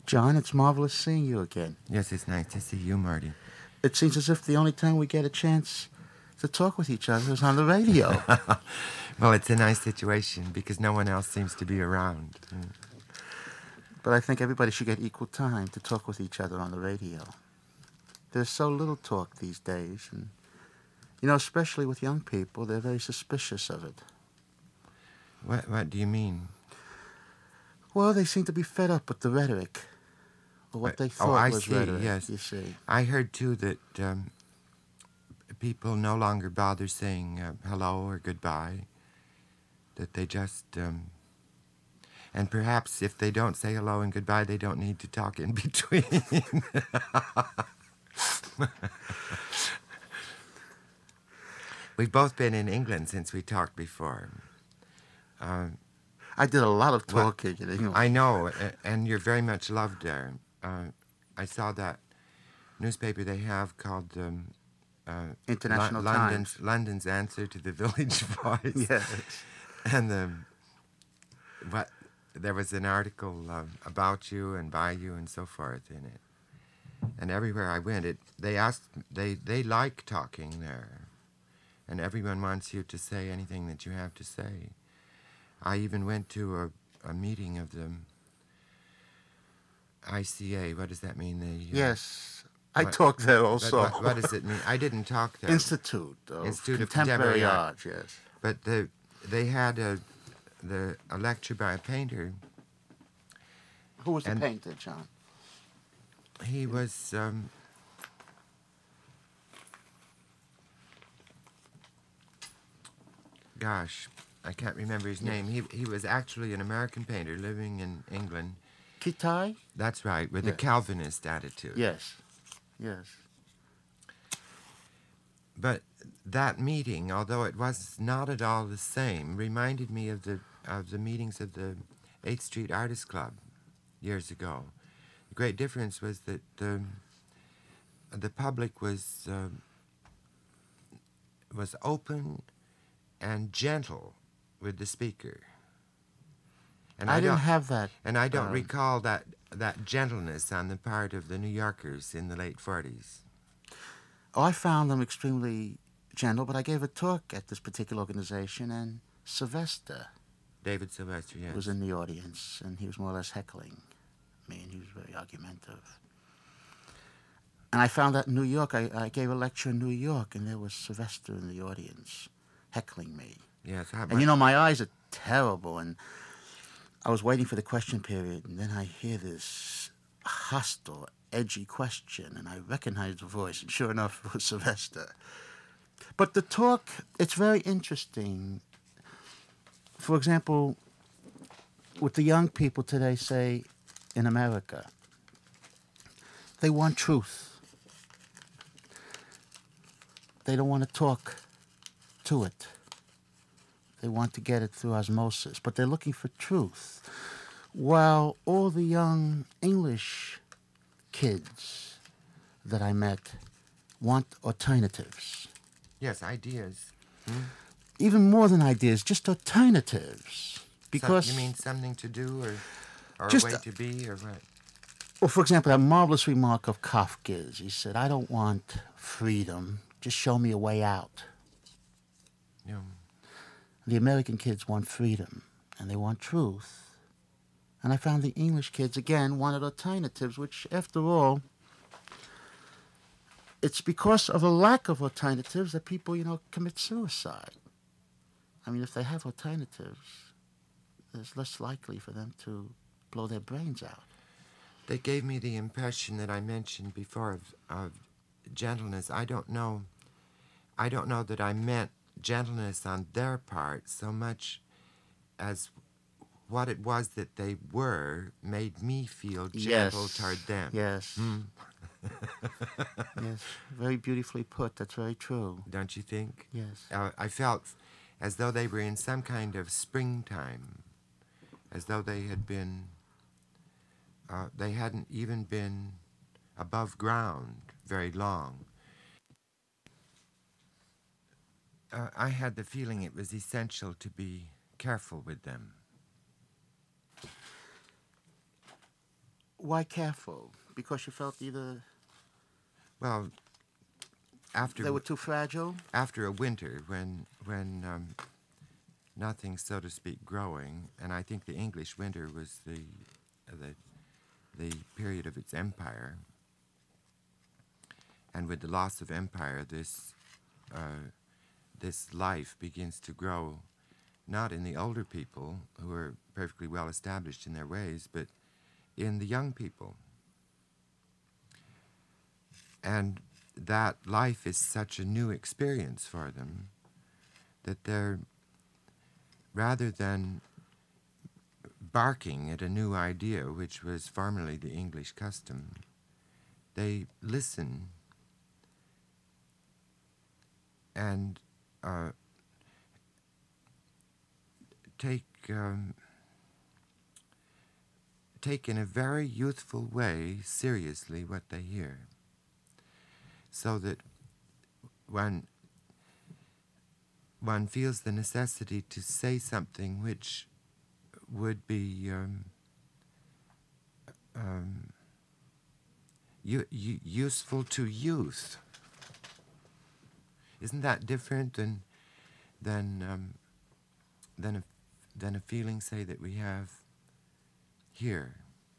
John, it's marvelous seeing you again. Yes, it's nice to see you, Marty. It seems as if the only time we get a chance to talk with each other is on the radio. Well, it's a nice situation because no one else seems to be around. But I think everybody should get equal time to talk with each other on the radio. There's so little talk these days, and, especially with young people, they're very suspicious of it. What do you mean? Well, they seem to be fed up with the rhetoric, or what they thought was rhetoric, yes. you see. I heard, too, that people no longer bother saying hello or goodbye, that they just... and perhaps if they don't say hello and goodbye, they don't need to talk in between. We've both been in England since we talked before. I did a lot of talking in England. I know, and you're very much loved there. I saw that newspaper they have called International Times. London's answer to the Village Voice. Yes. And there was an article about you and by you and so forth in it. And everywhere I went, they like talking there. And everyone wants you to say anything that you have to say. I even went to a meeting of the ICA. What does that mean? Yes. I talked there also. What does it mean? I didn't talk there. Institute of Contemporary Art, yes. But they had a lecture by a painter. Who was the painter, John? He was... gosh, I can't remember his name. He was actually an American painter living in England. Kitai? That's right, with a Calvinist attitude. Yes, yes. But that meeting, although it was not at all the same, reminded me of the meetings of the 8th Street Artists Club years ago. The great difference was that the public was open and gentle with the speaker. And I didn't have that. And I don't recall that gentleness on the part of the New Yorkers in the late 40s. Oh, I found them extremely gentle, but I gave a talk at this particular organization, and Sylvester... David Sylvester, yes. ...was in the audience, and he was more or less heckling me, and he was very argumentative. And I found that in New York. I gave a lecture in New York, and there was Sylvester in the audience heckling me. Yes. And my eyes are terrible, and I was waiting for the question period, and then I hear this hostile, edgy question, and I recognized the voice, and sure enough, it was Sylvester. But the talk, it's very interesting. For example, with the young people today, say, in America, they want truth. They don't want to talk to it. They want to get it through osmosis, but they're looking for truth. While all the young English kids that I met want alternatives. Yes, ideas. Even more than ideas, just alternatives. Because you mean something to do or just a way to be or what? Well, for example, that marvelous remark of Kafka's. He said, I don't want freedom. Just show me a way out. Yeah. The American kids want freedom, and they want truth. And I found the English kids, again, wanted alternatives, which, after all, it's because of a lack of alternatives that people, commit suicide. I mean, if they have alternatives, it's less likely for them to blow their brains out. They gave me the impression that I mentioned before of gentleness. I don't know that I meant gentleness on their part so much as what it was that they were made me feel gentle toward them. Yes. Yes, very beautifully put. That's very true. Don't you think? Yes. I felt as though they were in some kind of springtime, as though they had been, they hadn't even been above ground very long. I had the feeling it was essential to be careful with them. Why careful? Because you felt either Well, they after were too fragile? after a winter when nothing's, so to speak, growing, and I think the English winter was the period of its empire, and with the loss of empire, this life begins to grow, not in the older people who are perfectly well established in their ways, but in the young people. And that life is such a new experience for them that they're, rather than barking at a new idea, which was formerly the English custom, they listen and take in a very youthful way seriously what they hear, so that one feels the necessity to say something which would be useful to youth. Isn't that different than a feeling, say, that we have here,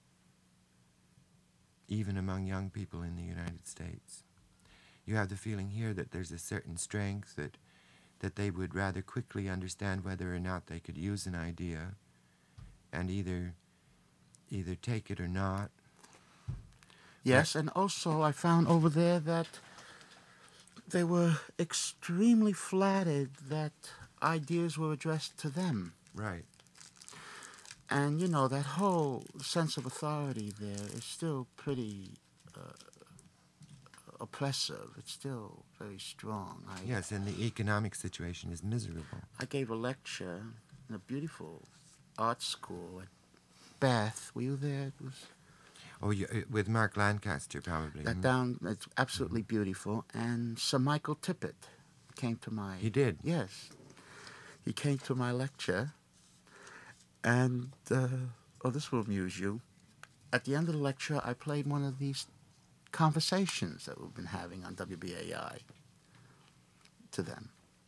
even among young people in the United States? You have the feeling here that there's a certain strength that they would rather quickly understand whether or not they could use an idea, and either take it or not. Yes, and also I found over there that they were extremely flattered that ideas were addressed to them. Right. And, you know, that whole sense of authority there is still pretty oppressive. It's still very strong. Yes, and the economic situation is miserable. I gave a lecture in a beautiful art school at Bath. Were you there? It was With Mark Lancaster, probably. it's absolutely beautiful. And Sir Michael Tippett came to my... He did? Yes. He came to my lecture, and, this will amuse you. At the end of the lecture, I played one of these conversations that we've been having on WBAI to them.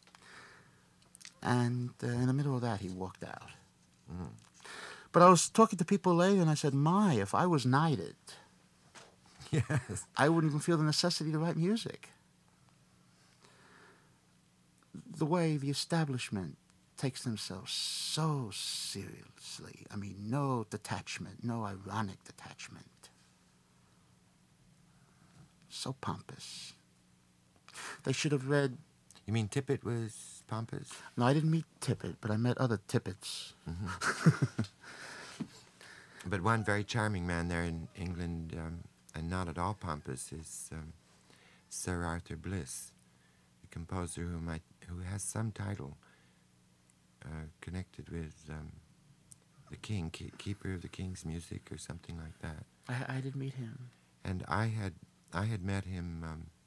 And in the middle of that, he walked out. Mm. But I was talking to people later, and I said, if I was knighted, yes, I wouldn't even feel the necessity to write music. The way the establishment takes themselves so seriously. I mean, no detachment, no ironic detachment. So pompous. They should have read... You mean Tippett was pompous? No, I didn't meet Tippett, but I met other Tippetts. Mm-hmm. But one very charming man there in England, and not at all pompous, is Sir Arthur Bliss, the composer who has some title connected with the king, keeper of the king's music or something like that. I did meet him. And I had met him,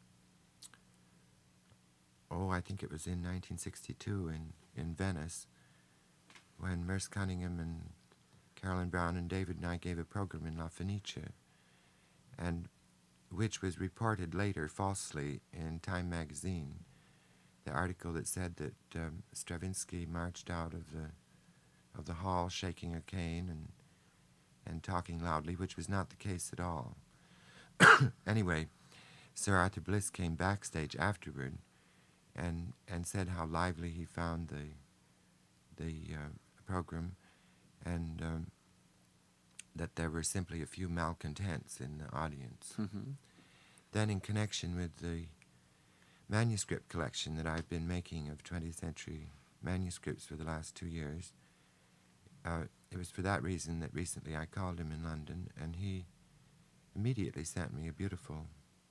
I think it was in 1962 in Venice, when Merce Cunningham and Carolyn Brown and David and I gave a program in La Fenice, and which was reported later falsely in Time magazine, the article that said that Stravinsky marched out of the hall shaking a cane and talking loudly, which was not the case at all. Anyway, Sir Arthur Bliss came backstage afterward and said how lively he found the program, and that there were simply a few malcontents in the audience. Mm-hmm. Then, in connection with the manuscript collection that I've been making of 20th century manuscripts for the last 2 years, it was for that reason that recently I called him in London, and he immediately sent me a beautiful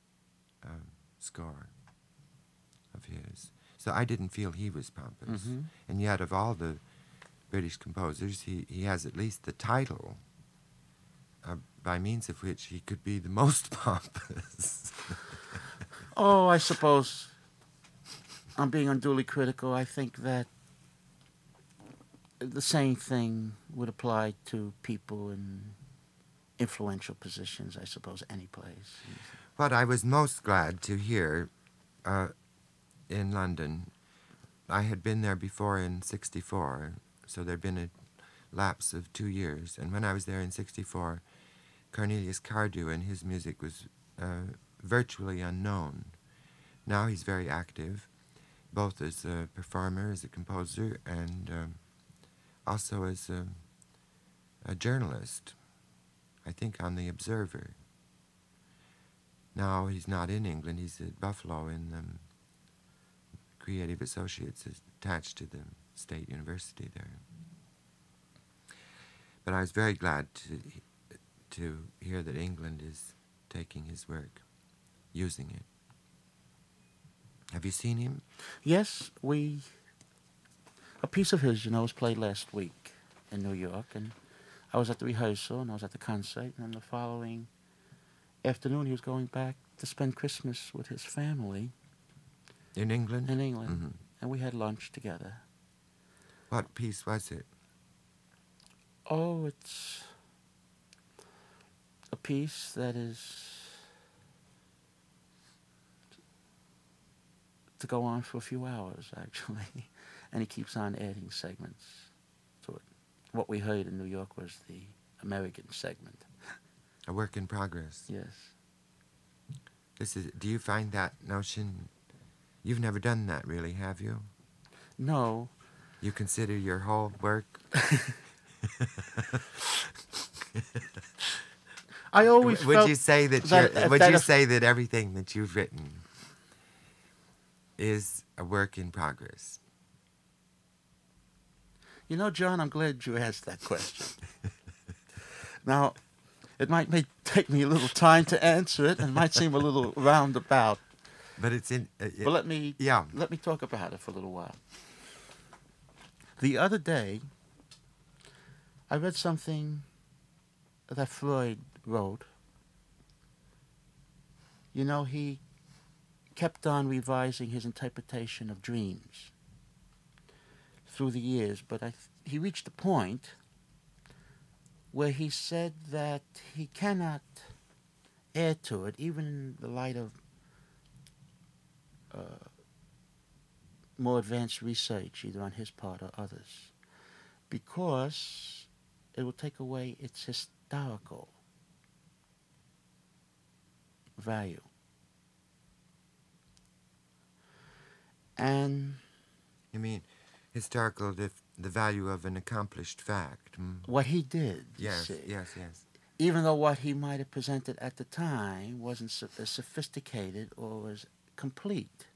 score of his. So I didn't feel he was pompous. Mm-hmm. And yet, of all the British composers, he has at least the title by means of which he could be the most pompous. Oh, I suppose I'm being unduly critical. I think that the same thing would apply to people in influential positions, I suppose, any place. What I was most glad to hear in London, I had been there before in '64, so there'd been a lapse of 2 years. And when I was there in '64, Cornelius Cardew and his music was virtually unknown. Now he's very active, both as a performer, as a composer, and also as a journalist, I think on The Observer. Now he's not in England, he's at Buffalo in Creative Associates attached to the State University there. But I was very glad to hear that England is taking his work, using it. Have you seen him? Yes, a piece of his, was played last week in New York, and I was at the rehearsal, and I was at the concert, and the following afternoon he was going back to spend Christmas with his family. In England? In England. Mm-hmm. And we had lunch together. What piece was it? Oh, it's a piece that is to go on for a few hours, actually. And he keeps on adding segments to it. What we heard in New York was the American segment. A work in progress. Yes. Do you find that notion, you've never done that really, have you? No. You consider your whole work? I always would felt you say that, say that everything that you've written is a work in progress? John, I'm glad you asked that question. Now, it might take me a little time to answer it, and it might seem a little roundabout. But it's in. But let me talk about it for a little while. The other day, I read something that Freud wrote. He kept on revising his interpretation of dreams through the years, but he reached a point where he said that he cannot add to it, even in the light of more advanced research, either on his part or others, because it will take away its historical value. And you mean historical, the value of an accomplished fact? What he did. Yes, see, yes. Even though what he might have presented at the time wasn't as sophisticated or as complete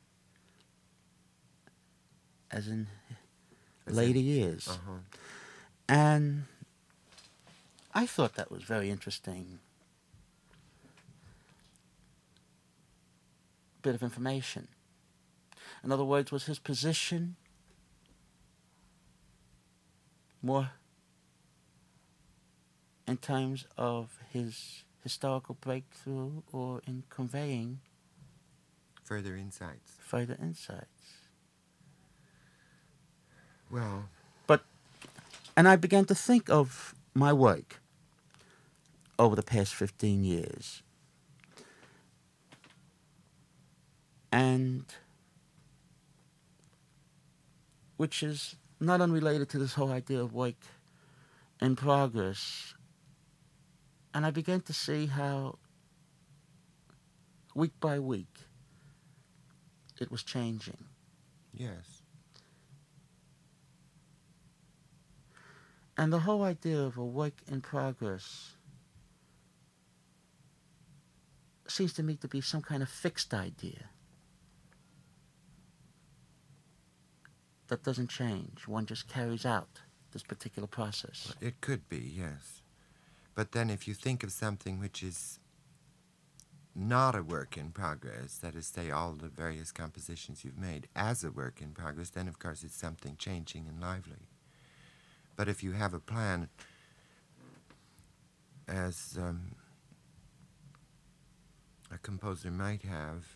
as in later years. Uh-huh. And I thought that was very interesting bit of information. In other words, was his position more in terms of his historical breakthrough or in conveying further insights? Well, and I began to think of my work over the past 15 years. And which is not unrelated to this whole idea of work in progress. And I began to see how week by week it was changing. Yes. And the whole idea of a work in progress seems to me to be some kind of fixed idea that doesn't change. One just carries out this particular process. It could be, yes. But then if you think of something which is not a work in progress, that is, say, all the various compositions you've made, as a work in progress, then of course it's something changing and lively. But if you have a plan, as a composer might have,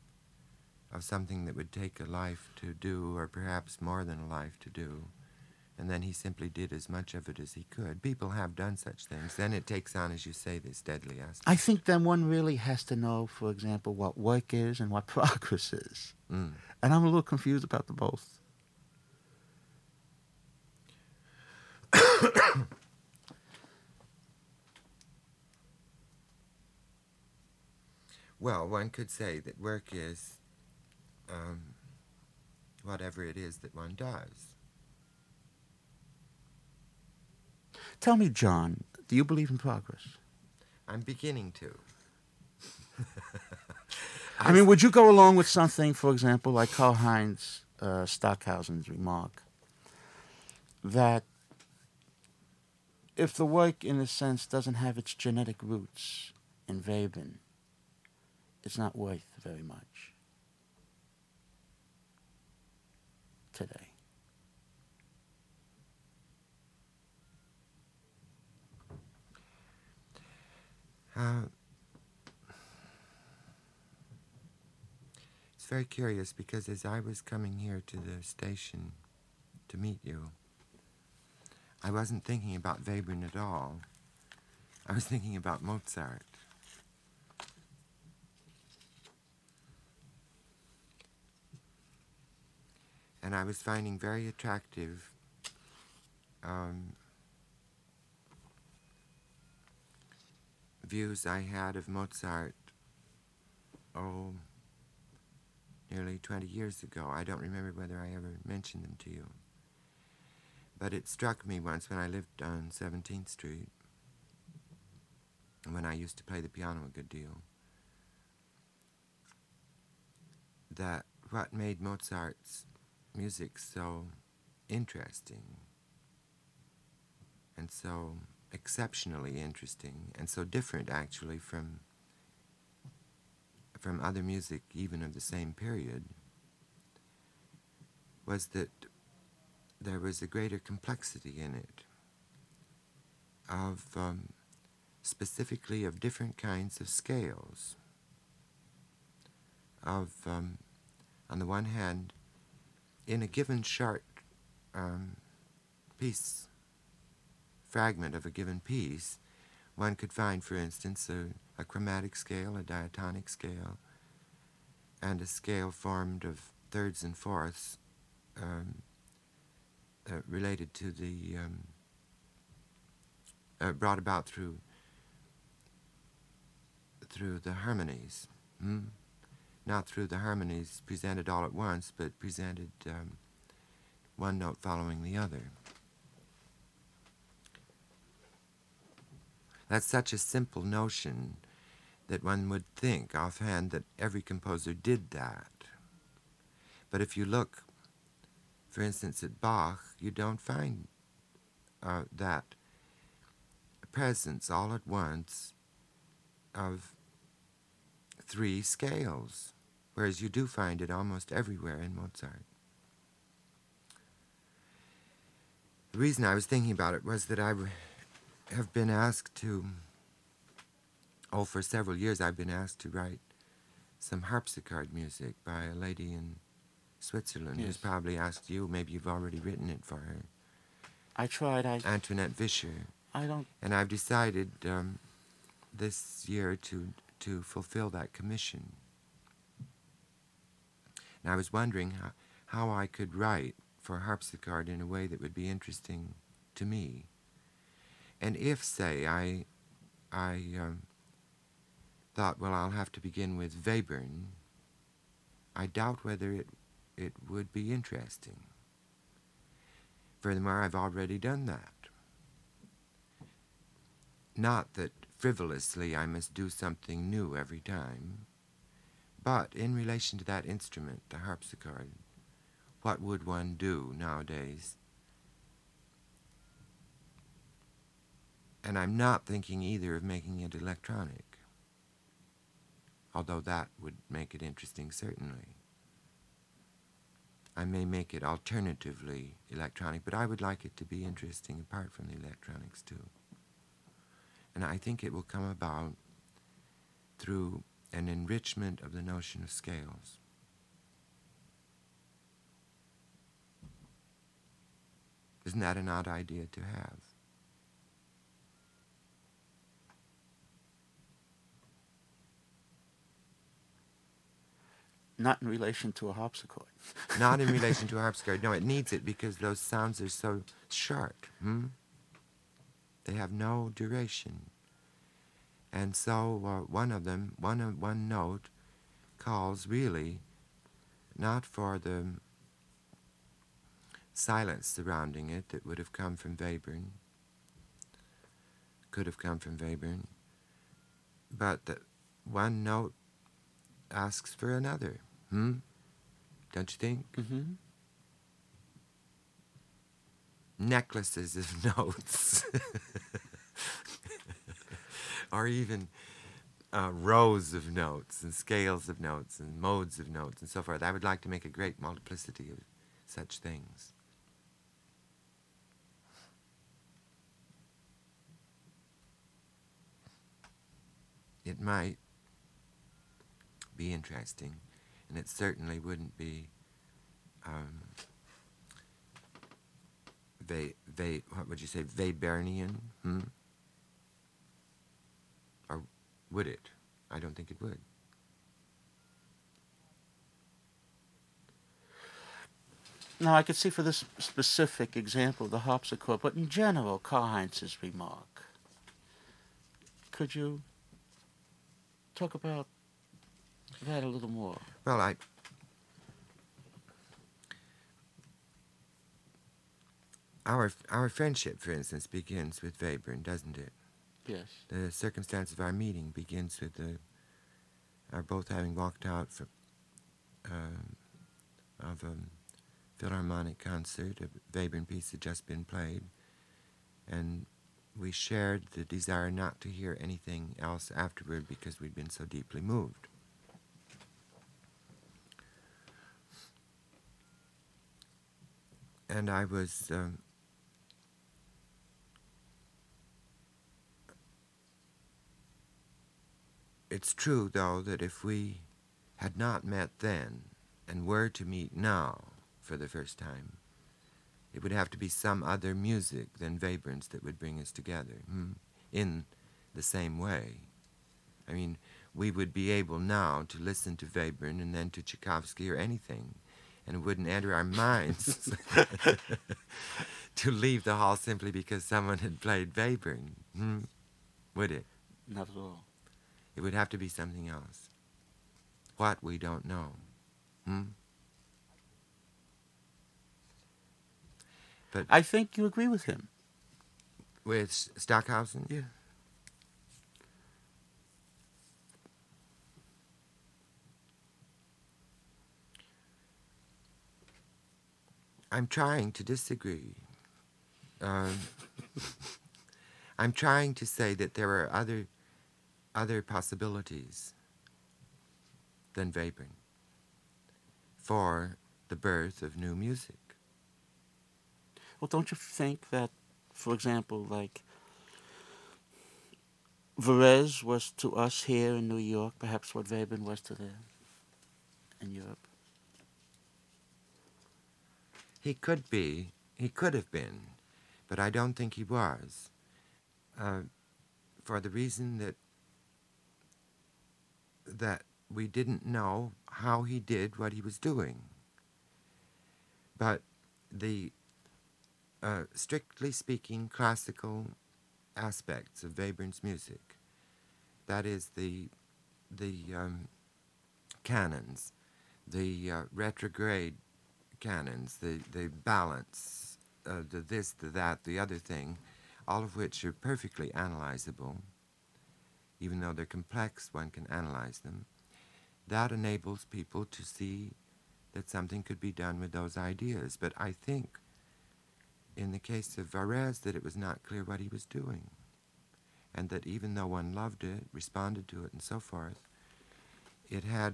of something that would take a life to do, or perhaps more than a life to do, And then he simply did as much of it as he could. People have done such things. Then it takes on, as you say, this deadly aspect. I think then one really has to know, for example, what work is and what progress is. Mm. And I'm a little confused about the both. Well, one could say that work is whatever it is that one does. Tell me, John, do you believe in progress? I'm beginning to. I mean, would you go along with something, for example, like Karl-Heinz Stockhausen's remark, that if the work, in a sense, doesn't have its genetic roots in Webern, it's not worth very much today? It's very curious because as I was coming here to the station to meet you, I wasn't thinking about Webern at all. I was thinking about Mozart. And I was finding very attractive views I had of Mozart, nearly 20 years ago. I don't remember whether I ever mentioned them to you. But it struck me once when I lived on 17th Street, when I used to play the piano a good deal, that what made Mozart's music so interesting and so exceptionally interesting and so different actually from other music even of the same period was that there was a greater complexity in it of specifically of different kinds of scales of on the one hand in a given short piece fragment of a given piece, one could find, for instance, a chromatic scale, a diatonic scale, and a scale formed of thirds and fourths related to the, brought about through the harmonies. Not through the harmonies presented all at once, but presented one note following the other. That's such a simple notion that one would think offhand that every composer did that. But if you look, for instance, at Bach, you don't find that presence all at once of three scales, whereas you do find it almost everywhere in Mozart. The reason I was thinking about it was that I have been asked to, for several years I've been asked to write some harpsichord music by a lady in Switzerland who's probably asked you, maybe you've already written it for her. I tried. Antoinette Vischer. I don't... And I've decided this year to fulfill that commission. And I was wondering how I could write for harpsichord in a way that would be interesting to me. And if, say, I thought, well, I'll have to begin with Webern, I doubt whether it would be interesting. Furthermore, I've already done that. Not that frivolously I must do something new every time, but in relation to that instrument, the harpsichord, what would one do nowadays? And I'm not thinking either of making it electronic, although that would make it interesting, certainly. I may make it alternatively electronic, but I would like it to be interesting apart from the electronics, too. And I think it will come about through an enrichment of the notion of scales. Isn't that an odd idea to have? Not in relation to a harpsichord. Not in relation to a harpsichord. No, it needs it because those sounds are so short. They have no duration. And so one of them, one note, calls really not for the silence surrounding it that would have come from Webern, could have come from Webern, but that one note asks for another. Don't you think? Mm-hmm. Necklaces of notes. Or even rows of notes and scales of notes and modes of notes and so forth. I would like to make a great multiplicity of such things. It might be interesting, and it certainly wouldn't be what would you say, Webernian? Or would it? I don't think it would. Now, I could see for this specific example of the harpsichord, but in general, Karl-Heinz's remark. Could you talk about that a little more? Well, our friendship, for instance, begins with Webern, doesn't it? Yes. The circumstance of our meeting begins with our both having walked out of a Philharmonic concert. A Webern piece had just been played, and we shared the desire not to hear anything else afterward because we'd been so deeply moved. And I was it's true, though, that if we had not met then and were to meet now for the first time, it would have to be some other music than Webern's that would bring us together in the same way. I mean, we would be able now to listen to Webern and then to Tchaikovsky or anything, and it wouldn't enter our minds to leave the hall simply because someone had played Webern, would it? Not at all. It would have to be something else. What, we don't know. But I think you agree with him. with Stockhausen? Yeah. I'm trying to disagree. I'm trying to say that there are other possibilities than Webern for the birth of new music. Well, don't you think that, for example, like Varese was to us here in New York, perhaps what Webern was to them in Europe? He could have been, but I don't think he was, for the reason that we didn't know how he did what he was doing. But the strictly speaking classical aspects of Webern's music, that is the canons, the retrograde canons, the balance, the this, the that, the other thing, all of which are perfectly analyzable. Even though they're complex, one can analyze them. That enables people to see that something could be done with those ideas. But I think, in the case of Varese, that it was not clear what he was doing. And that even though one loved it, responded to it, and so forth, it had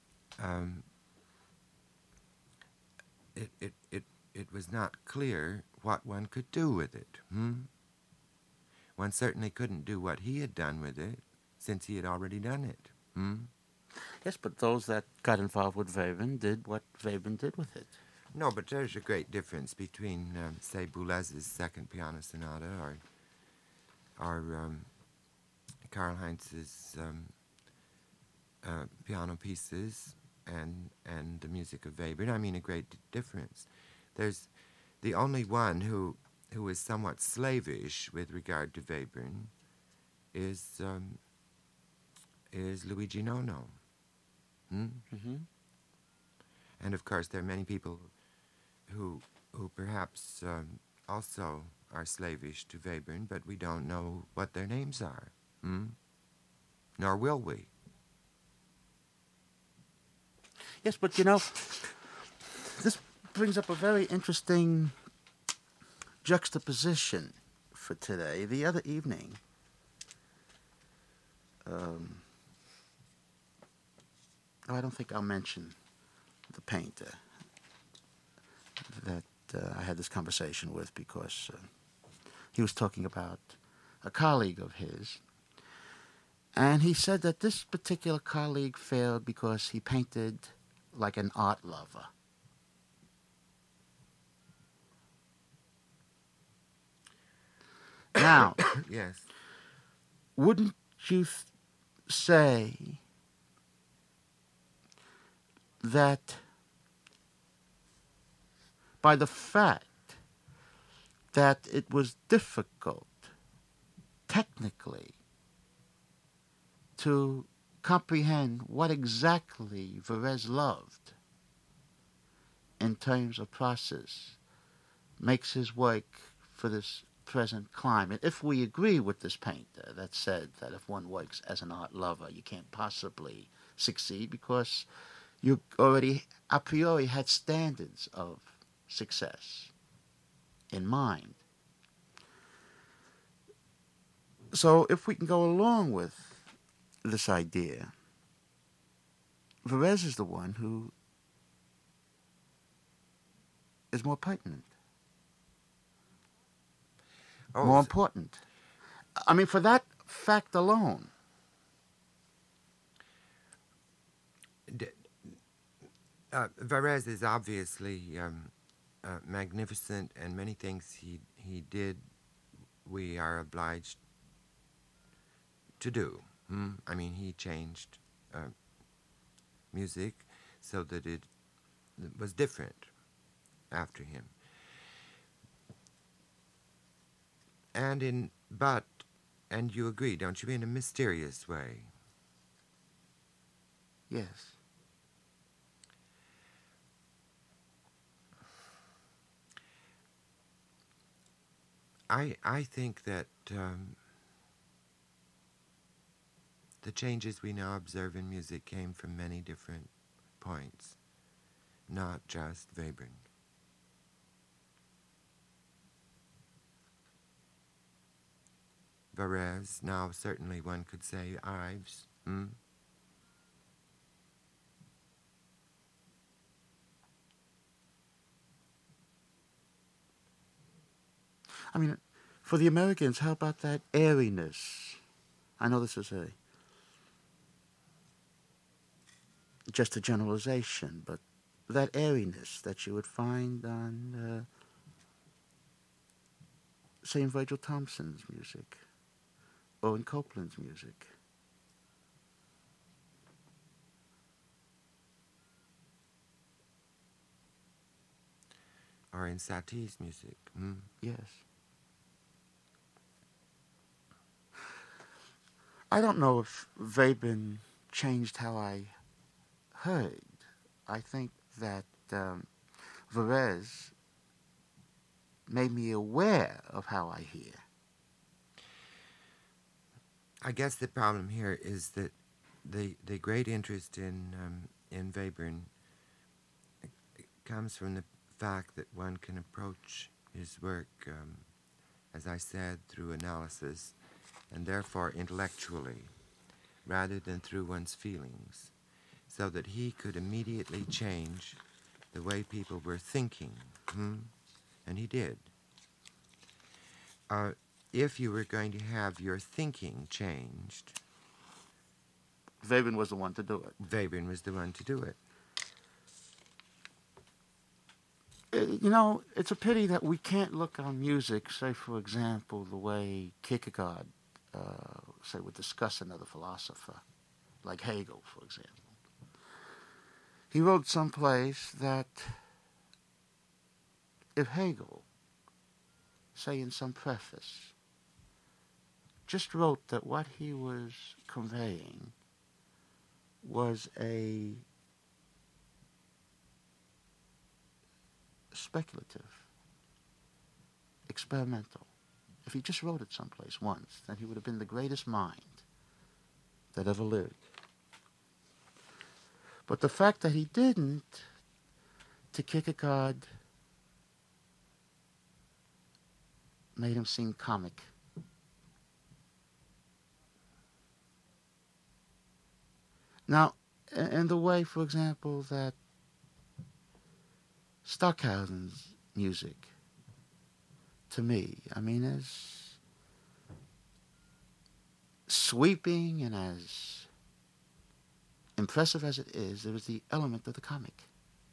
it was not clear what one could do with it. One certainly couldn't do what he had done with it, since he had already done it. Yes, but those that got involved with Webern did what Webern did with it. No, but there's a great difference between, say, Boulez's Second Piano Sonata or Karl Heinz's piano pieces and the music of Webern. I mean, a great difference. There's the only one who is somewhat slavish with regard to Webern is Luigi Nono. Hmm? Mm-hmm. And of course, there are many people who perhaps also are slavish to Webern, but we don't know what their names are. Hmm? Nor will we. Yes, but this brings up a very interesting juxtaposition for today. The other evening, I don't think I'll mention the painter that I had this conversation with because he was talking about a colleague of his. And he said that this particular colleague failed because he painted like an art lover. Now, Yes. wouldn't you say that by the fact that it was difficult technically to comprehend what exactly Varese loved in terms of process makes his work for this present climate, if we agree with this painter that said that if one works as an art lover, you can't possibly succeed because you already a priori had standards of success in mind. So if we can go along with this idea, Varese is the one who is more pertinent, more important. I mean, for that fact alone. Varese is obviously magnificent, and many things he did, we are obliged to do. I mean, he changed music so that it was different after him. And you agree, don't you, in a mysterious way? Yes. I think that the changes we now observe in music came from many different points, not just Webern. Varese, now certainly one could say Ives. I mean, for the Americans, how about that airiness? I know this is just a generalization, but that airiness that you would find on, say, in Virgil Thompson's music or in Copland's music. Or in Satie's music. Yes. I don't know if Webern changed how I heard. I think that Varese made me aware of how I hear. I guess the problem here is that the great interest in Webern comes from the fact that one can approach his work, as I said, through analysis and therefore intellectually, rather than through one's feelings, so that he could immediately change the way people were thinking. And he did. If you were going to have your thinking changed, Webern was the one to do it. Webern was the one to do it. it's a pity that we can't look on music, say, for example, the way Kierkegaard, say, would discuss another philosopher, like Hegel, for example. He wrote someplace that if Hegel, say in some preface, just wrote that what he was conveying was a speculative, experimental. If he just wrote it someplace once, then he would have been the greatest mind that ever lived. But the fact that he didn't, to Kierkegaard, made him seem comic. Now, in the way, for example, that Stockhausen's music, to me, I mean, as sweeping and as impressive as it is, there is the element of the comic.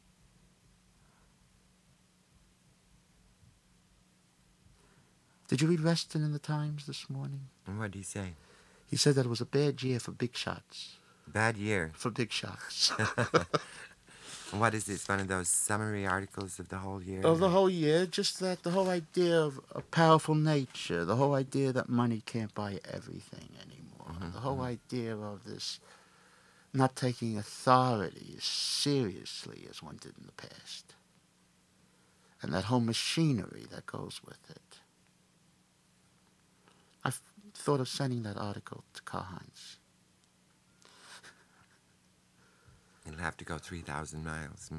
Did you read Reston in the Times this morning? And what did he say? He said that it was a bad year for big shots. Bad year. For big shots. What is this? One of those summary articles of the whole year? Of the whole year, just that the whole idea of a powerful nature, the whole idea that money can't buy everything anymore, the whole idea of this not taking authority as seriously as one did in the past, and that whole machinery that goes with it. I've thought of sending that article to Karl-Heinz. He'll have to go 3,000 miles.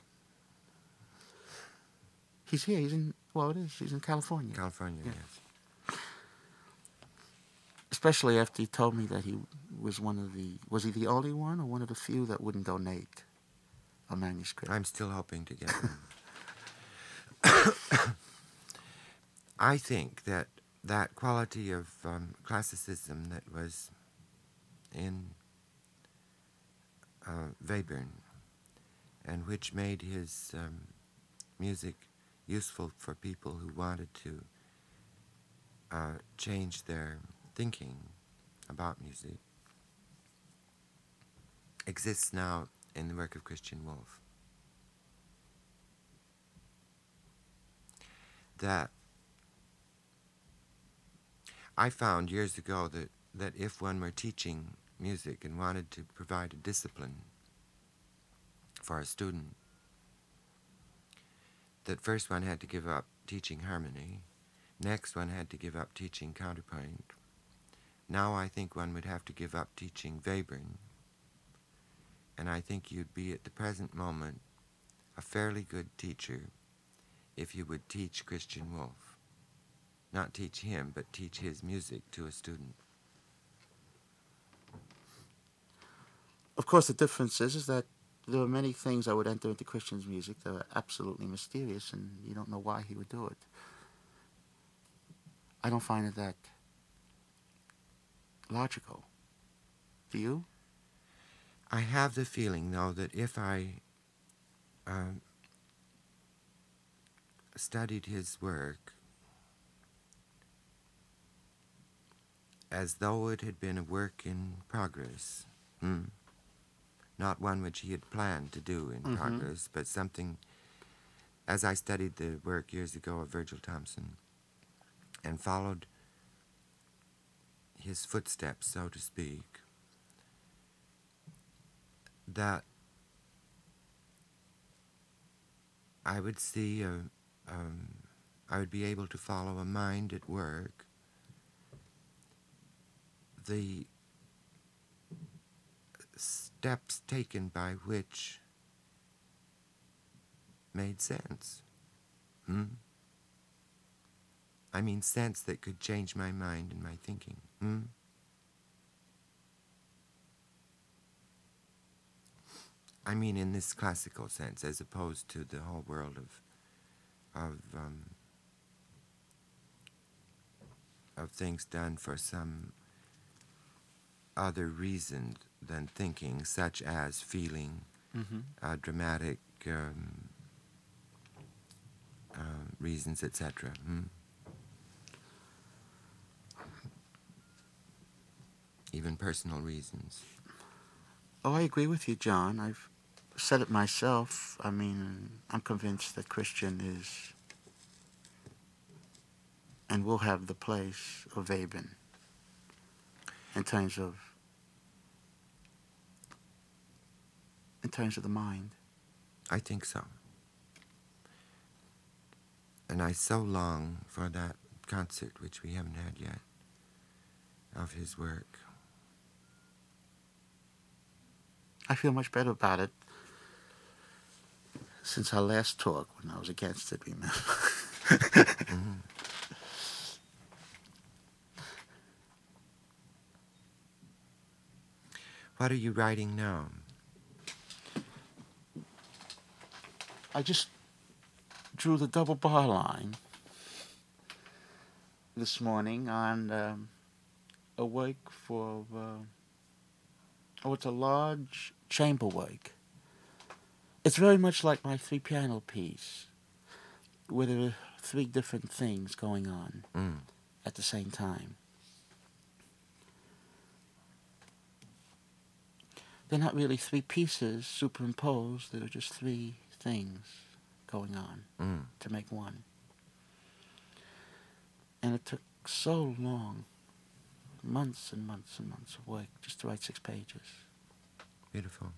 He's here. He's in California. California, Yeah. yes. Especially after he told me that he was was he the only one or one of the few that wouldn't donate a manuscript? I'm still hoping to get one. I think that quality of classicism that was in Webern, and which made his music useful for people who wanted to change their thinking about music, exists now in the work of Christian Wolff. That I found years ago that if one were teaching music and wanted to provide a discipline for a student, that first one had to give up teaching harmony, next one had to give up teaching counterpoint. Now I think one would have to give up teaching Webern, and I think you'd be at the present moment a fairly good teacher if you would teach Christian Wolff. Not teach him, but teach his music to a student. Of course, the difference is that there are many things that would enter into Christian's music that are absolutely mysterious, and you don't know why he would do it. I don't find it that logical. Do you? I have the feeling, though, that if I studied his work as though it had been a work in progress, not one which he had planned to do in progress, but something, as I studied the work years ago of Virgil Thomson and followed his footsteps, so to speak, that I would see, I would be able to follow a mind at work, the steps taken by which made sense. I mean, sense that could change my mind and my thinking. I mean, in this classical sense, as opposed to the whole world of things done for some other reason than thinking, such as feeling, dramatic reasons, etc. Even personal reasons. Oh, I agree with you, John. I've said it myself. I mean, I'm convinced that Christian is and will have the place of Webern in terms of the mind. I think so. And I so long for that concert, which we haven't had yet, of his work. I feel much better about it since our last talk when I was against it, remember? Mm-hmm. What are you writing now? I just drew the double bar line this morning on a work for, it's a large chamber work. It's very much like my three piano piece, where there are three different things going on at the same time. They're not really three pieces superimposed, they're just three things going on to make one. And it took so long, months and months and months of work just to write 6 pages. Beautiful.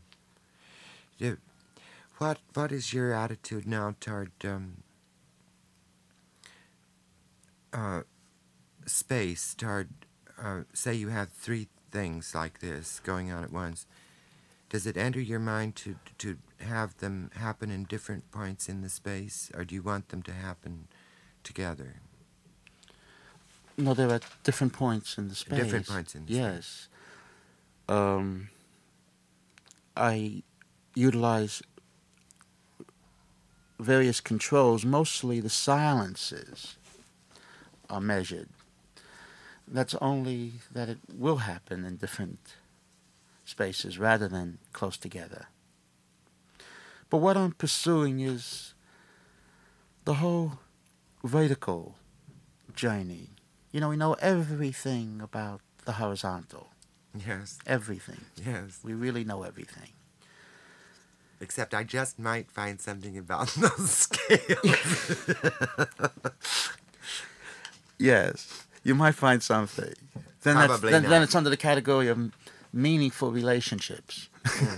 What is your attitude now toward space, toward, say you have 3 things like this going on at once? Does it enter your mind to have them happen in different points in the space, or do you want them to happen together? No, they're at different points in the space. Different points in the space. Yes. I utilize various controls. Mostly the silences are measured. That's only that it will happen in different spaces rather than close together. But what I'm pursuing is the whole vertical journey. You know, we know everything about the horizontal. Yes. Everything. Yes. We really know everything. Except I just might find something about those scales. Yes, you might find something. Probably not. Then it's under the category of meaningful relationships.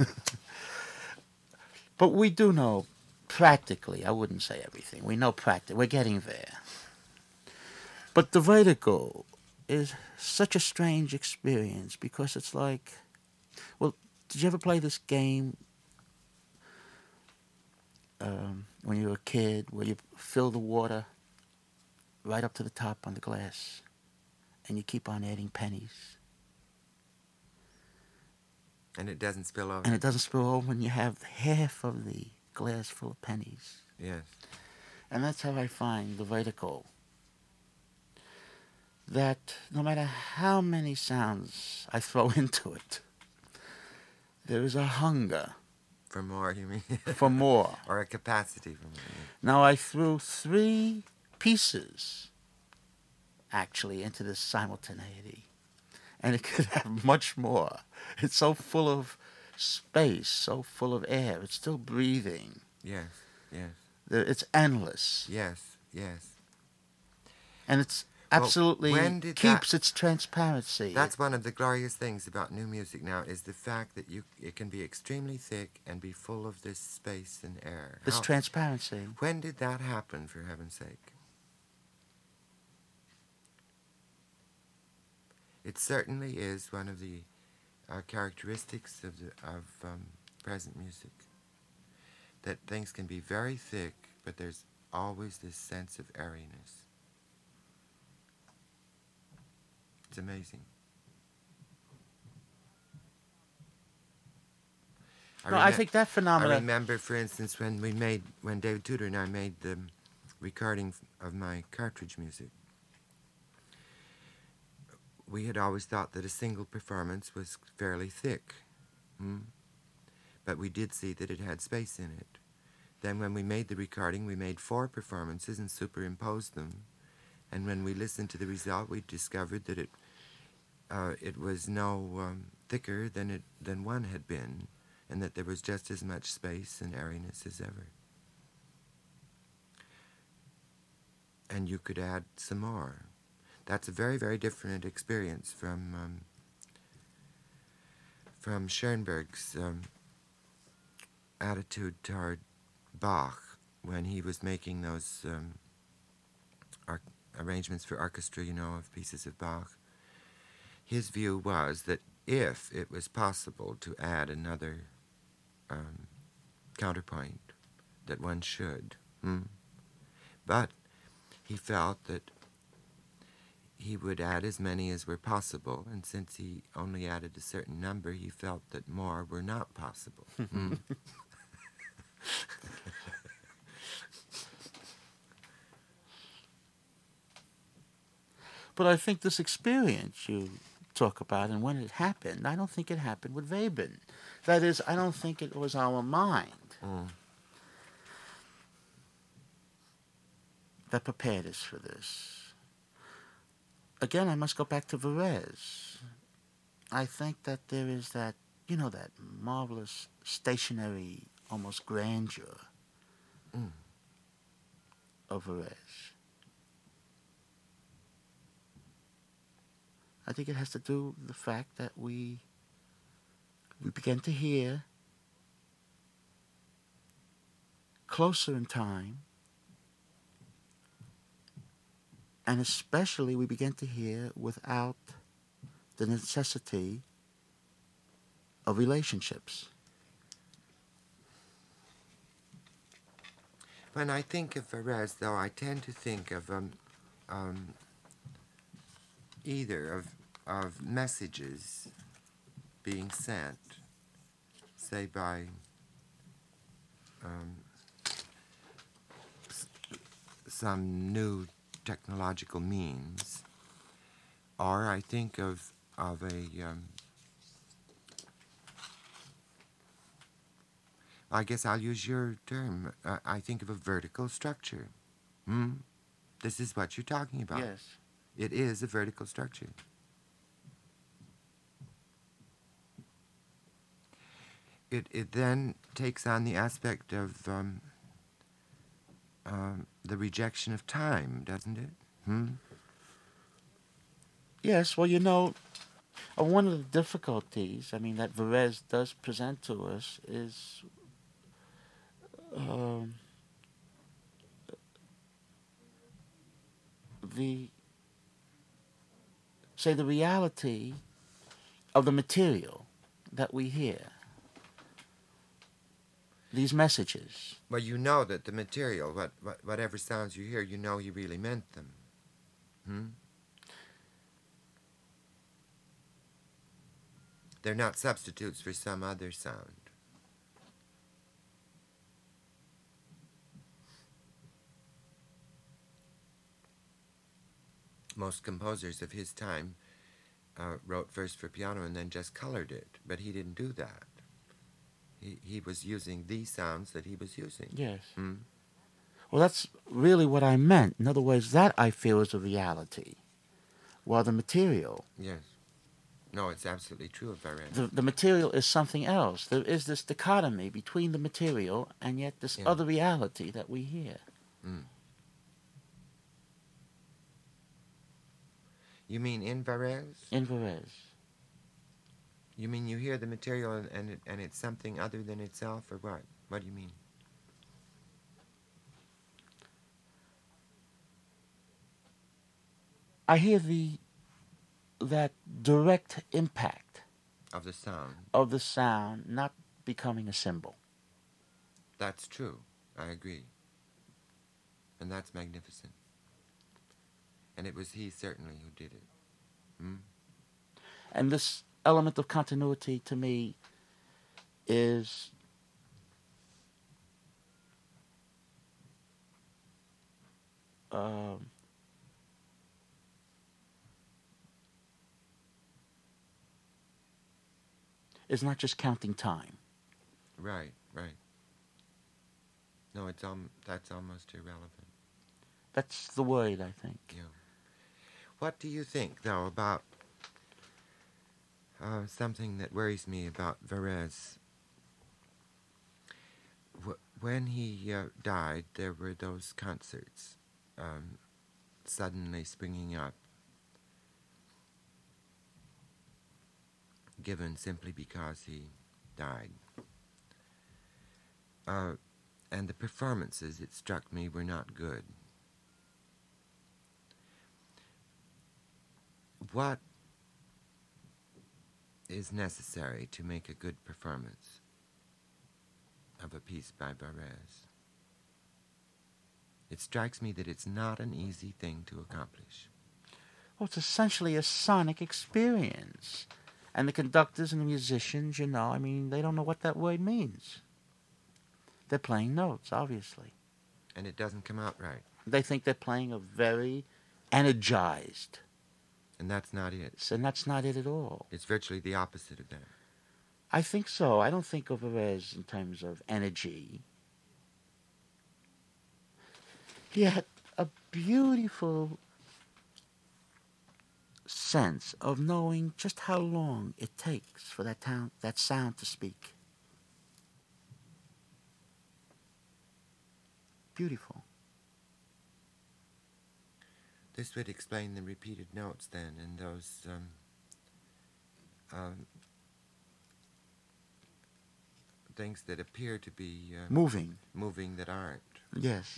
But we do know practically, I wouldn't say everything, we know practically, we're getting there. But the vertical is such a strange experience because it's like, well, did you ever play this game when you were a kid where you fill the water right up to the top on the glass and you keep on adding pennies? And it doesn't spill over. And it doesn't spill over and you have half of the glass full of pennies. Yes. And that's how I find the vertical. That no matter how many sounds I throw into it, there is a hunger. For more, you mean? For more. Or a capacity for more. Yeah. Now I threw 3 pieces, actually, into this simultaneity. And it could have much more. It's so full of space, so full of air. It's still breathing. Yes, yes. It's endless. Yes, yes. And it's absolutely keeps its transparency. That's one of the glorious things about new music now, is the fact that it can be extremely thick and be full of this space and air. This transparency. When did that happen, for heaven's sake? It certainly is one of the characteristics of present music, that things can be very thick, but there's always this sense of airiness. It's amazing. I think that phenomenon. I remember, for instance, when David Tudor and I made the recording of my cartridge music. We had always thought that a single performance was fairly thick. But we did see that it had space in it. Then when we made the recording, we made 4 performances and superimposed them. And when we listened to the result, we discovered that it was no thicker than one had been, and that there was just as much space and airiness as ever. And you could add some more. That's a very, very different experience from Schoenberg's attitude toward Bach when he was making those arrangements for orchestra, of pieces of Bach. His view was that if it was possible to add another counterpoint, that one should. But he felt that he would add as many as were possible, and since he only added a certain number, he felt that more were not possible. But I think this experience you talk about and when it happened, I don't think it happened with Webern. That is, I don't think it was our mind that prepared us for this. Again, I must go back to Varese. I think that there is that, that marvelous stationary, almost grandeur of Varese. I think it has to do with the fact that we began to hear closer in time, and especially we began to hear without the necessity of relationships. When I think of Varese, though, I tend to think of either of messages being sent, say by some new technological means, or I think of a I guess I'll use your term. I think of a vertical structure. This is what you're talking about. Yes. It is a vertical structure. It then takes on the aspect of the rejection of time, doesn't it? Yes, well, one of the difficulties, that Varese does present to us is the reality of the material that we hear. These messages. Well, you know that the material, whatever sounds you hear, you know he really meant them. They're not substitutes for some other sound. Most composers of his time wrote first for piano and then just colored it, but he didn't do that. He was using these sounds that he was using. Yes. Well, that's really what I meant. In other words, that I feel is a reality, while the material... Yes. No, it's absolutely true of Varese. The material is something else. There is this dichotomy between the material and yet this other reality that we hear. You mean in Varese? In Varese. You mean you hear the material and it's something other than itself, or what? What do you mean? I hear that direct impact of the sound not becoming a symbol. That's true. I agree. And that's magnificent. And it was he certainly who did it. And this element of continuity to me is not just counting time. Right. No, that's almost irrelevant. That's the word, I think. Yeah. What do you think, though, about something that worries me about Varese? When he died, there were those concerts suddenly springing up, given simply because he died. And the performances, it struck me, were not good. What is necessary to make a good performance of a piece by Varese? It strikes me that it's not an easy thing to accomplish. Well, it's essentially a sonic experience. And the conductors and the musicians, I mean, they don't know what that word means. They're playing notes, obviously. And it doesn't come out right. They think they're playing a very energized. And that's not it. And that's not it at all. It's virtually the opposite of that. I think so. I don't think of Varese in terms of energy. He had a beautiful sense of knowing just how long it takes for that sound to speak. Beautiful. This would explain the repeated notes then, and those things that appear to be moving that aren't. Yes.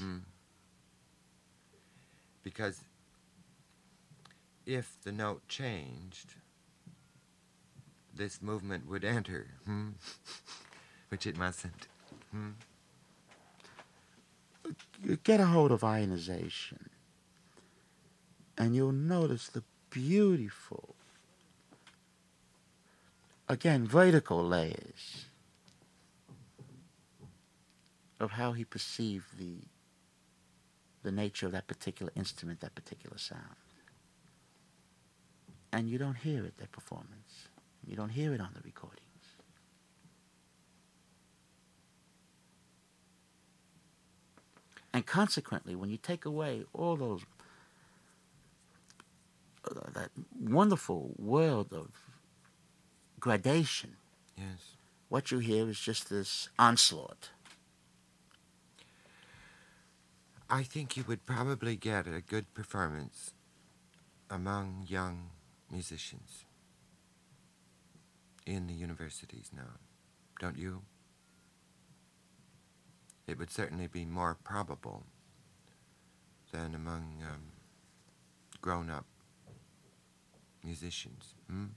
Because if the note changed, this movement would enter, which it mustn't. Get a hold of ionization, and you'll notice the beautiful, again, vertical layers of how he perceived the nature of that particular instrument, that particular sound. And you don't hear it, that performance. You don't hear it on the recordings. And consequently, when you take away all those, that wonderful world of gradation, Yes. what you hear is just this onslaught. I think you would probably get a good performance among young musicians in the universities now, don't you? It would certainly be more probable than among grown-up musicians.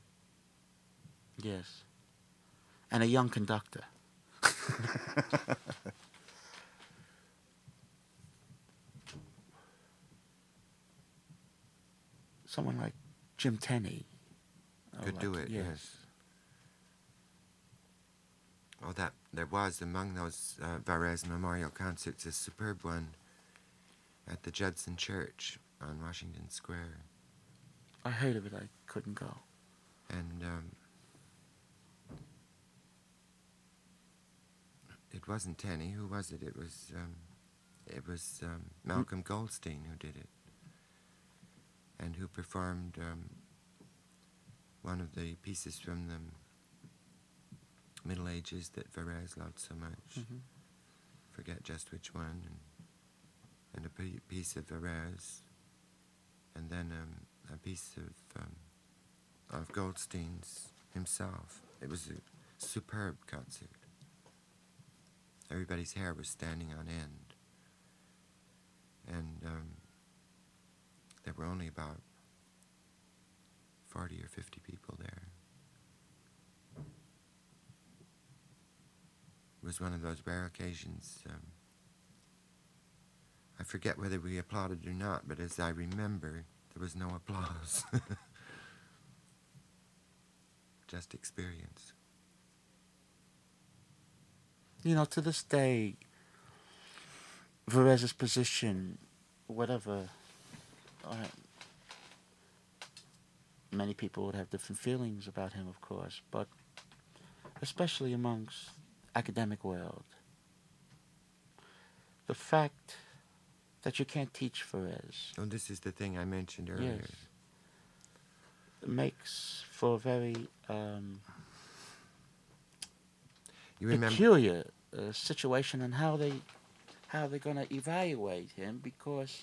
Yes. And a young conductor. Someone like Jim Tenney. Could do it, yes. Oh, that there was among those Varese memorial concerts a superb one at the Judson Church on Washington Square. I heard of it. I couldn't go. And it wasn't Tenney. Who was it? It was Malcolm Goldstein who did it, and who performed one of the pieces from the Middle Ages that Varese loved so much. Forget just which one, and a piece of Varese, and then a piece of Goldstein's himself. It was a superb concert. Everybody's hair was standing on end, and there were only about 40 or 50 people there. It was one of those rare occasions. I forget whether we applauded or not, but as I remember, there was no applause. Just experience. To this day, Varese's position, whatever, many people would have different feelings about him, of course, but especially amongst academic world, the fact that you can't teach Ferez. Oh, this is the thing I mentioned earlier. Yes. Makes for a very You remember? peculiar situation and how they're going to evaluate him, because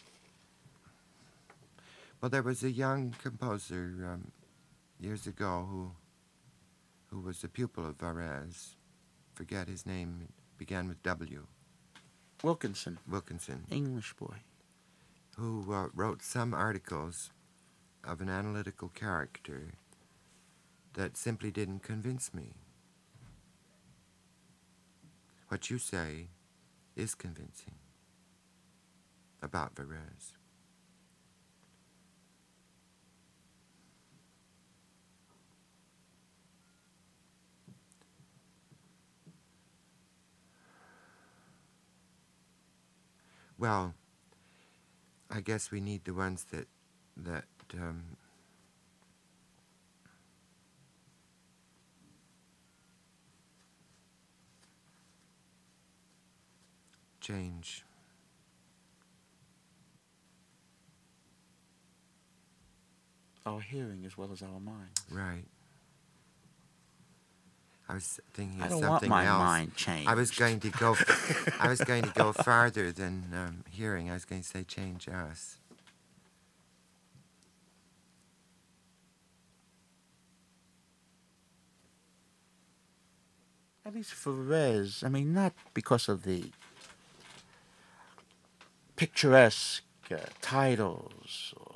Well, there was a young composer years ago who was a pupil of Varese. Forget his name. It began with W. Wilkinson, Wilkinson, English boy. who wrote some articles of an analytical character that simply didn't convince me. What you say is convincing about Varese. Well, I guess we need the ones that change. Our hearing as well as our minds. Right. I was thinking I of don't something want my else. mind changed. I was going to go. I was going to go farther than hearing. I was going to say change us. At least Ferez, I mean, not because of the picturesque titles or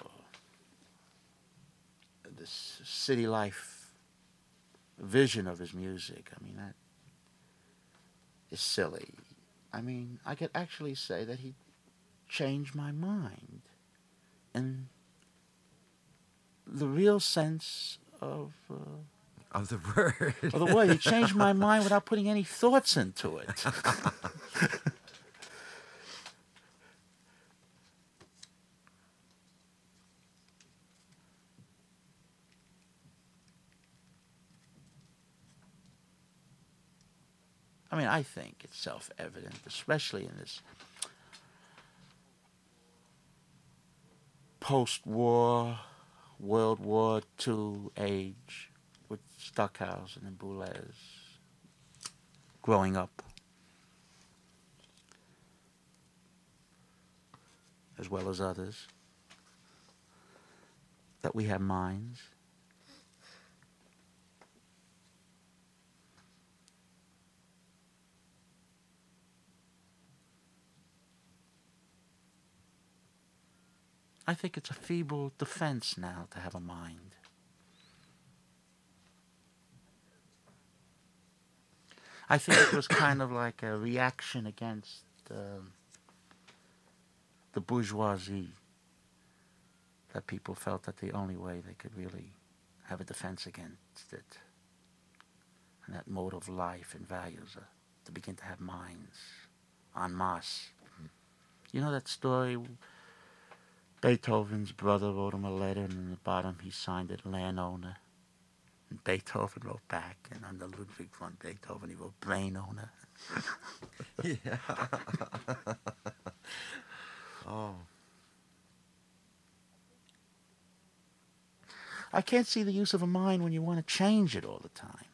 this city life vision of his music. I mean, that is silly. I mean, I could actually say that he changed my mind in the real sense of the word. the word. He changed my mind without putting any thoughts into it. I mean, I think it's self-evident, especially in this post-war, World War II age with Stockhausen and Boulez growing up, as well as others, that we have minds. I think it's a feeble defense now to have a mind. I think it was kind of like a reaction against the bourgeoisie, that people felt that the only way they could really have a defense against it, and that mode of life and values, to begin to have minds en masse. You know that story? Beethoven's brother wrote him a letter, and in the bottom he signed it landowner. And Beethoven wrote back, and under Ludwig von Beethoven he wrote brain owner. Yeah. Oh. I can't see the use of a mind when you want to change it all the time.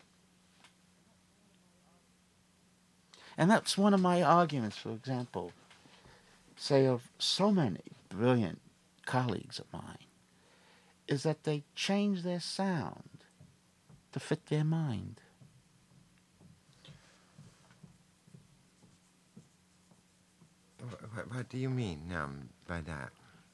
And that's one of my arguments, for example, say of so many brilliant colleagues of mine, is that they change their sound to fit their mind. What do you mean by that?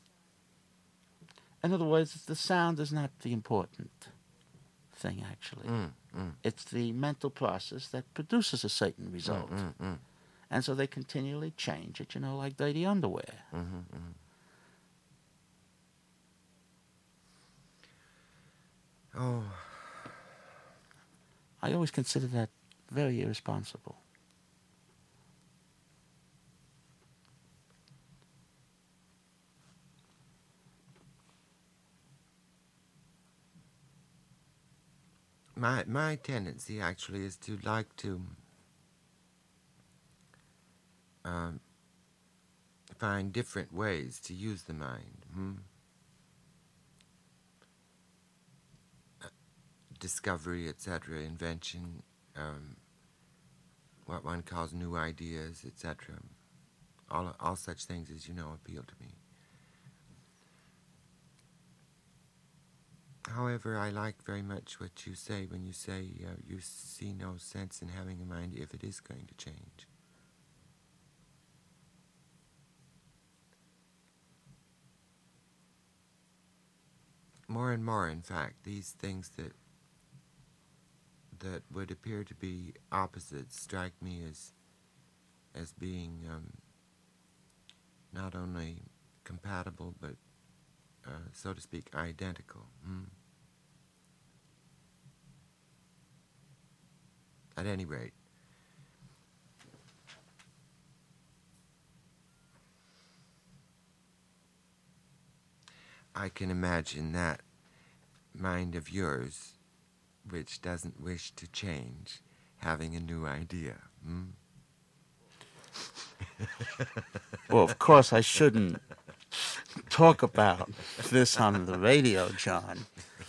In other words, the sound is not the important thing, actually. It's the mental process that produces a certain result. And so they continually change it, like dirty underwear. Oh. I always consider that very irresponsible. My tendency actually is to like to find different ways to use the mind. Discovery, etc., invention, what one calls new ideas, etc. All such things, as you know, appeal to me. However, I like very much what you say when you say you see no sense in having a mind if it is going to change. More and more, in fact, these things that would appear to be opposites strike me as being not only compatible but, so to speak, identical. At any rate, I can imagine that mind of yours, which doesn't wish to change, having a new idea. Well, of course, I shouldn't talk about this on the radio, John.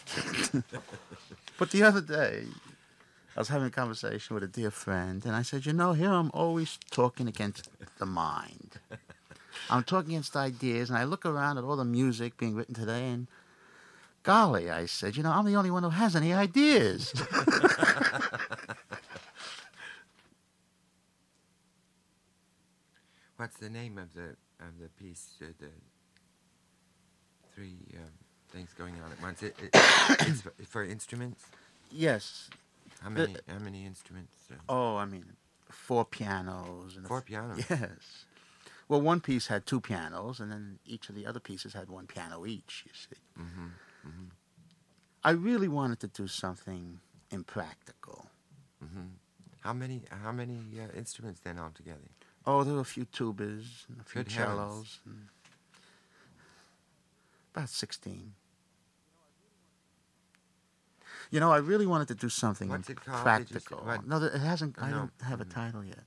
But the other day, I was having a conversation with a dear friend, and I said, you know, here I'm always talking against the mind. I'm talking against ideas, and I look around at all the music being written today, and golly, I said, you know, I'm the only one who has any ideas. What's the name of the piece? The three things going on at once. It's for instruments. Yes. How many instruments? Oh, I mean, 4 pianos. And 4 pianos? Yes. Well, one piece had 2 pianos, and then each of the other pieces had 1 piano each, you see. I really wanted to do something impractical. How many instruments then altogether? Oh, there were a few tubas and a few Good cellos. And about 16. You know, I really wanted to do something What's it called? practical. No, it hasn't. I No. don't have a title yet.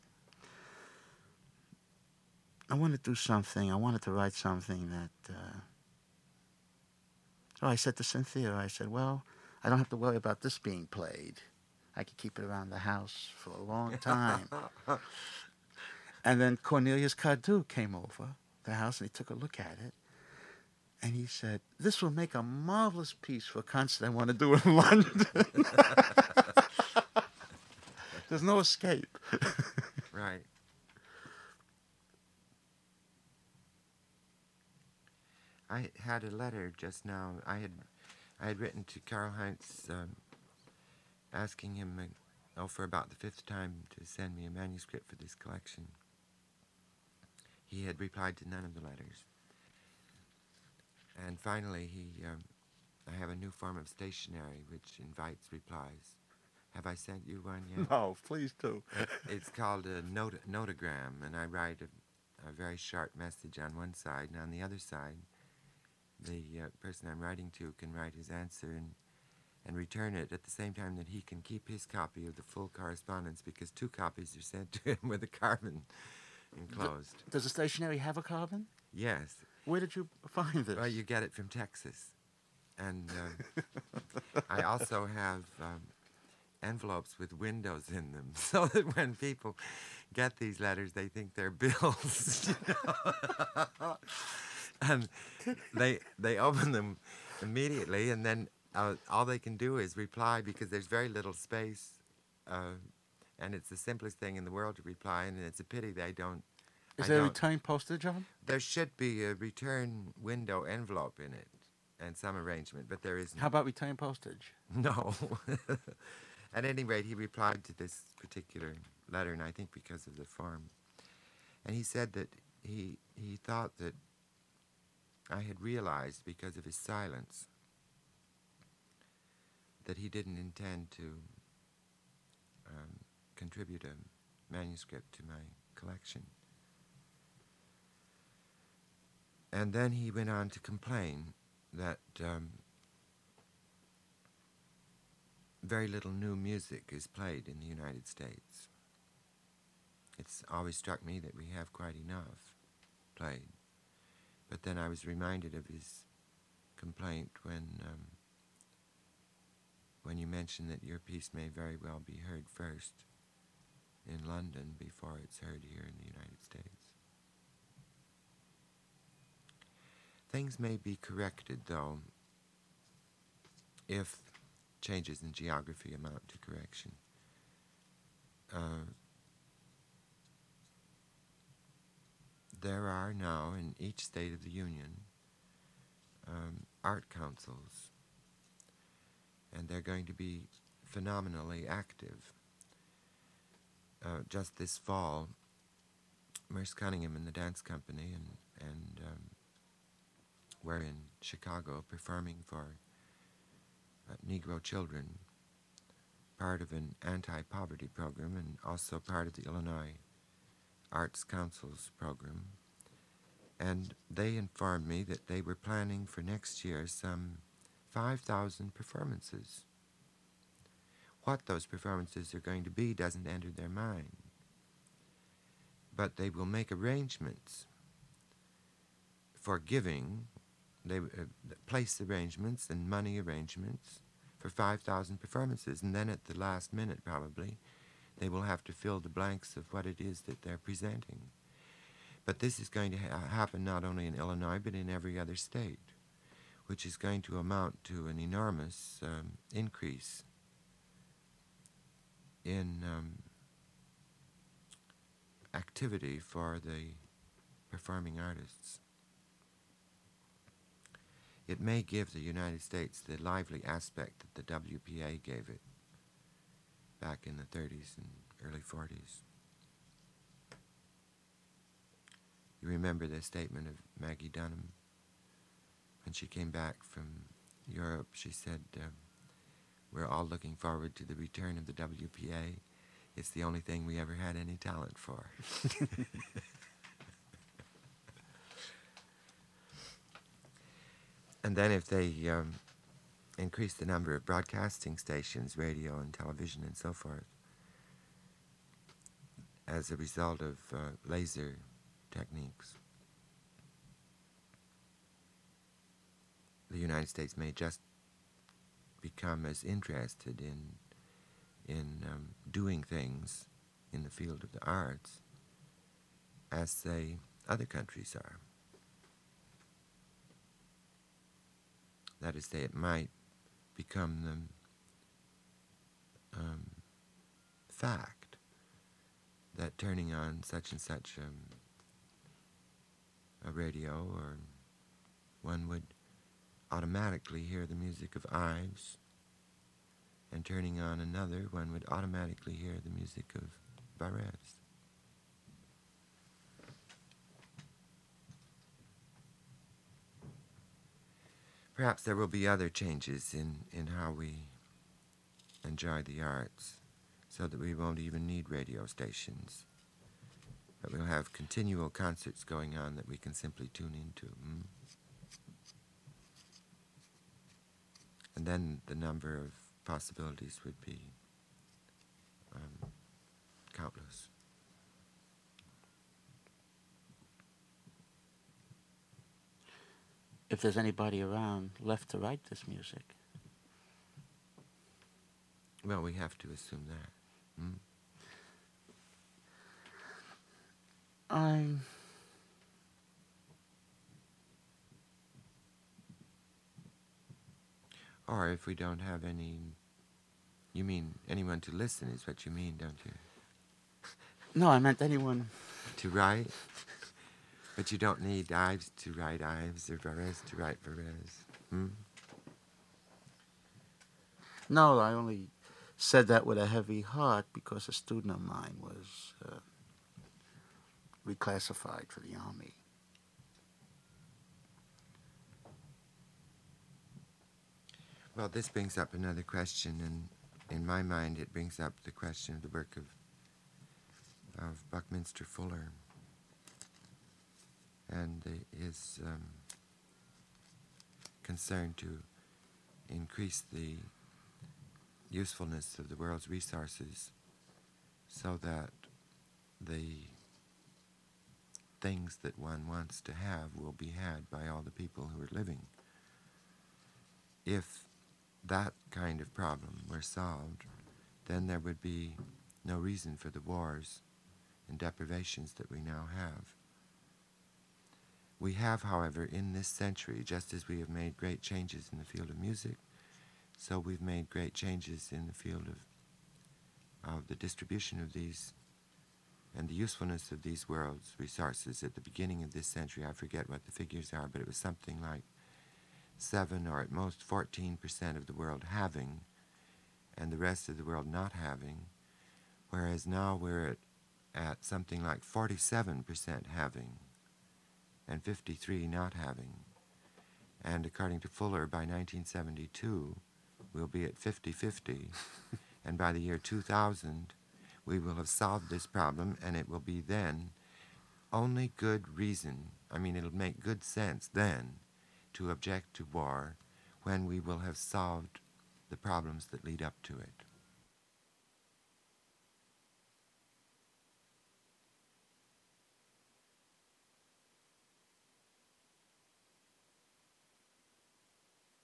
I wanted to do something. I wanted to write something that. So I said to Cynthia, I said, well, I don't have to worry about this being played. I could keep it around the house for a long time. And then Cornelius Cardew came over the house and he took a look at it. And he said, this will make a marvelous piece for a concert I want to do in London. There's no escape. Right. I had a letter just now. I had written to Karl Heinz asking him, for about the 5th time, to send me a manuscript for this collection. He had replied to none of the letters. And finally, I have a new form of stationery which invites replies. Have I sent you one yet? No, please do. It's called a notogram, and I write a very sharp message on one side, and on the other side, the person I'm writing to can write his answer and return it at the same time that he can keep his copy of the full correspondence, because 2 copies are sent to him with a carbon enclosed. Does the stationery have a carbon? Yes. Where did you find this? Well, you get it from Texas. And I also have envelopes with windows in them, so that when people get these letters, they think they're bills. You know? And they open them immediately, and then all they can do is reply, because there's very little space, and it's the simplest thing in the world to reply, and it's a pity they don't. Is there a return postage on? There should be a return window envelope in it, and some arrangement, but there isn't. How about return postage? No. At any rate, he replied to this particular letter, and I think because of the form. And he said that he thought that I had realized, because of his silence, that he didn't intend to contribute a manuscript to my collection. And then he went on to complain that very little new music is played in the United States. It's always struck me that we have quite enough. played. But then I was reminded of his complaint when you mentioned that your piece may very well be heard first in London before it's heard here in the United States. Things may be corrected, though, if changes in geography amount to correction. There are now in each state of the Union art councils, and they're going to be phenomenally active. Just this fall, Merce Cunningham and the dance company and we're in Chicago performing for Negro children, part of an anti-poverty program and also part of the Illinois Arts Council's program. And they informed me that they were planning for next year some 5,000 performances. What those performances are going to be doesn't enter their mind. But they will make arrangements for giving. They place arrangements and money arrangements for 5,000 performances, and then at the last minute probably they will have to fill the blanks of what it is that they're presenting. But this is going to happen not only in Illinois but in every other state, which is going to amount to an enormous increase in activity for the performing artists. It may give the United States the lively aspect that the WPA gave it back in the 30s and early 40s. You remember the statement of Maggie Dunham? When she came back from Europe, she said, we're all looking forward to the return of the WPA. It's the only thing we ever had any talent for. And then if they increase the number of broadcasting stations, radio and television and so forth, as a result of laser techniques, the United States may just become as interested in doing things in the field of the arts as, say, other countries are. That is, it might become the fact that turning on such and such a radio, or one would automatically hear the music of Ives, and turning on another, one would automatically hear the music of Barres. Perhaps there will be other changes in how we enjoy the arts, so that we won't even need radio stations, but we'll have continual concerts going on that we can simply tune into. And then the number of possibilities would be countless. If there's anybody around left to write this music. Well, we have to assume that. Or if we don't have any, you mean anyone to listen is what you mean, don't you? No, I meant anyone. To write? But you don't need Ives to write Ives or Barres to write Barres. No, I only said that with a heavy heart because a student of mine was reclassified for the Army. Well, this brings up another question, and in my mind it brings up the question of the work of Buckminster Fuller and his concern to increase the usefulness of the world's resources so that the things that one wants to have will be had by all the people who are living. If that kind of problem were solved, then there would be no reason for the wars and deprivations that we now have. We have, however, in this century, just as we have made great changes in the field of music, so we've made great changes in the field of the distribution of these and the usefulness of these world's resources. At the beginning of this century, I forget what the figures are, but it was something like 7 or at most 14% of the world having and the rest of the world not having, whereas now we're at something like 47% having and 53% not having. And according to Fuller, by 1972, we'll be at 50-50, and by the year 2000, we will have solved this problem, and it will be then only good reason, it'll make good sense then to object to war when we will have solved the problems that lead up to it.